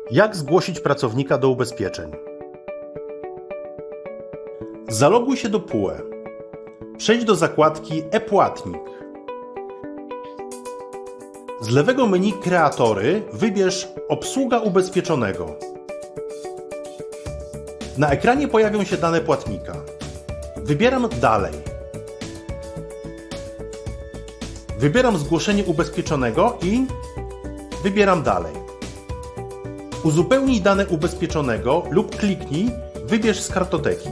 Jak zgłosić pracownika do ubezpieczeń? Zaloguj się do PUE. Przejdź do zakładki e-Płatnik. Z lewego menu Kreatory wybierz Obsługa ubezpieczonego. Na ekranie pojawią się dane płatnika. Wybieram Dalej. Wybieram Zgłoszenie ubezpieczonego i wybieram Dalej. Uzupełnij dane ubezpieczonego lub kliknij Wybierz z kartoteki.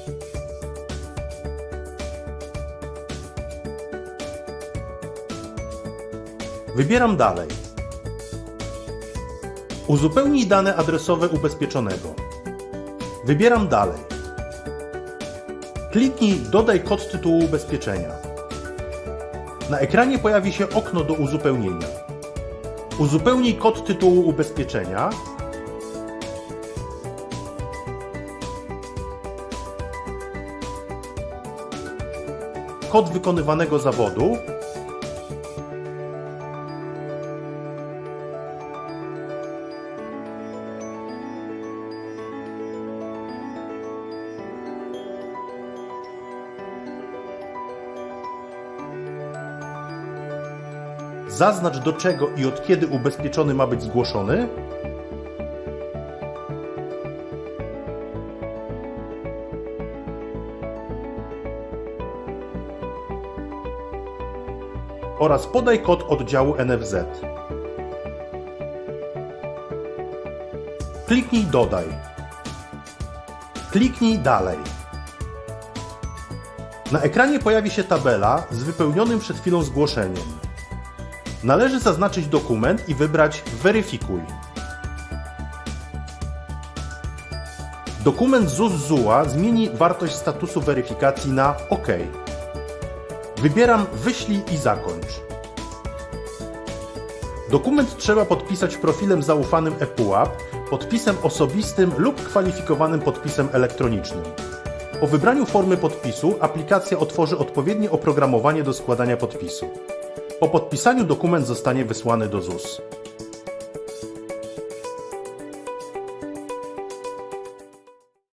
Wybieram Dalej. Uzupełnij dane adresowe ubezpieczonego. Wybieram Dalej. Kliknij Dodaj kod tytułu ubezpieczenia. Na ekranie pojawi się okno do uzupełnienia. Uzupełnij kod tytułu ubezpieczenia. Kod wykonywanego zawodu. Zaznacz, do czego i od kiedy ubezpieczony ma być zgłoszony. Oraz podaj kod oddziału NFZ. Kliknij Dodaj. Kliknij Dalej. Na ekranie pojawi się tabela z wypełnionym przed chwilą zgłoszeniem. Należy zaznaczyć dokument i wybrać Weryfikuj. Dokument ZUS-ZUA zmieni wartość statusu weryfikacji na OK. Wybieram Wyślij i zakończ. Dokument trzeba podpisać profilem zaufanym ePUAP, podpisem osobistym lub kwalifikowanym podpisem elektronicznym. Po wybraniu formy podpisu aplikacja otworzy odpowiednie oprogramowanie do składania podpisu. Po podpisaniu dokument zostanie wysłany do ZUS.